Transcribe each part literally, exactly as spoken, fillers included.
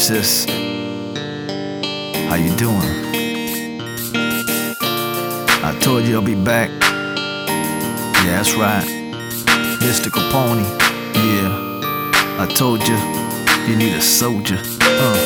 Princess, how you doing? I told you I'll be back. Yeah, that's right. Mister Capone, yeah. I told you, you need a soldier. Uh.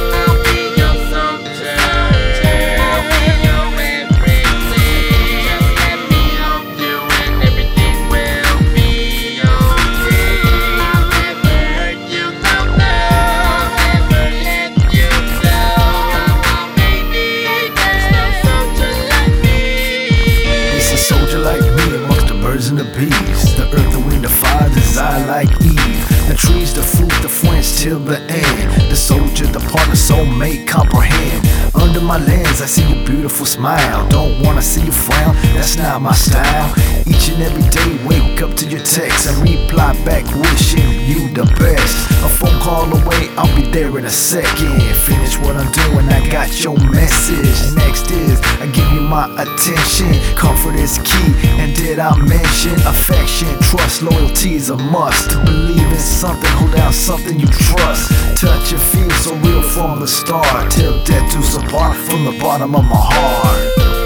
And the bees, the earth, the wind, the fire, desire like Eve. The trees, the fruit, the friends till the end. The soldier, the partner, soulmate, comprehend. Under my lens, I see your beautiful smile. Don't wanna see you frown, that's not my style. Each and every day, wake up to your text and reply back, wishing you the best. A phone call away, I'll be there in a second. Finish what I'm doing, I got your message. Next is, I give you my attention. Comfort is key, and did I mention affection, trust, loyalty is a must. To believe in something, hold down something you trust. Touch and feel so real from the start, till death do us apart from the bottom of my heart.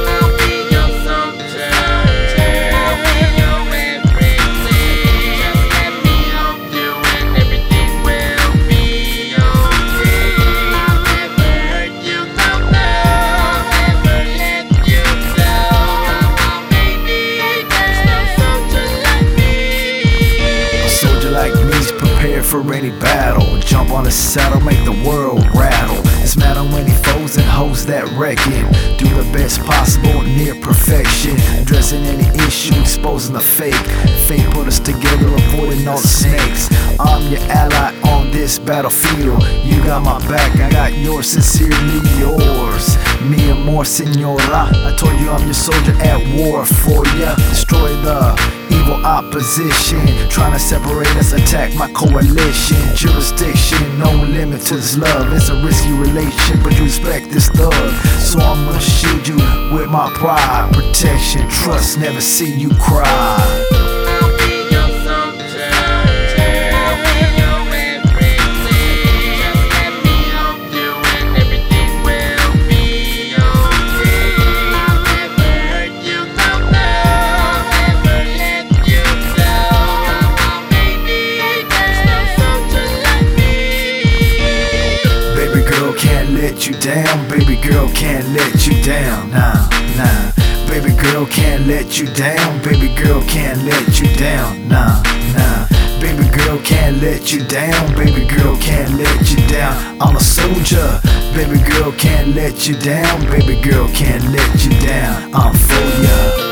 For any battle, jump on the saddle, make the world rattle. It's matter when he foes and hoes that reckon. Do the best possible, near perfection. Addressing any issue, exposing the fake. Fate put us together, avoiding all the snakes. I'm your ally on this battlefield. You got my back, I got yours, sincerely yours. Me and more, senora. I told you I'm your soldier at war for ya. Destroy the evil opposition, trying to separate us, attack my coalition. Jurisdiction, no limit to this love. It's a risky relation, but you respect this thug. So I'm gonna shield you with my pride. Protection, trust, never see you cry. Let you down, baby girl, can't let you down, nah, nah. Baby girl, can't let you down, baby girl, can't let you down, nah, nah. Baby girl, can't let you down, baby girl, can't let you down. I'm a soldier, baby girl, can't let you down, baby girl, can't let you down. I'm for ya.